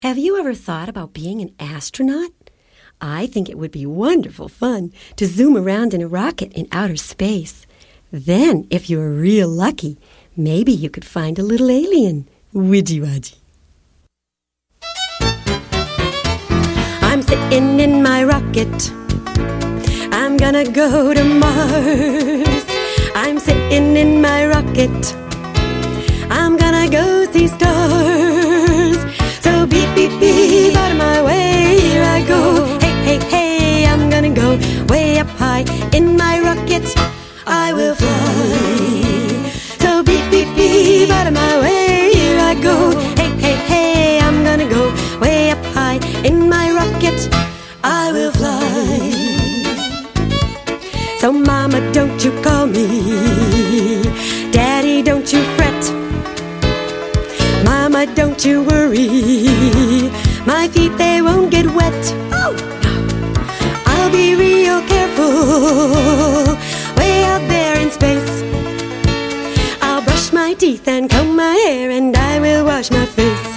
Have you ever thought about being an astronaut? I think it would be wonderful fun to zoom around in a rocket in outer space. Then, if you were real lucky, maybe you could find a little alien. Widgy-wadgy. I'm sitting in my rocket. I'm gonna go to Mars. I'm sitting in my rocket. I'm gonna go see stars. So beep, beep, beep, out of my way, here I go. Hey, hey, hey, I'm gonna go way up high. In my rocket, I will fly. So beep, beep, beep, out of my way, here I go. Hey, hey, hey, I'm gonna go way up high. In my rocket, I will fly. So mama, don't you call me. Daddy, don't you fret. Mama, don't you worry. My feet, they won't get wet. Oh, no. I'll be real careful way out there in space. I'll brush my teeth and comb my hair, and I will wash my face.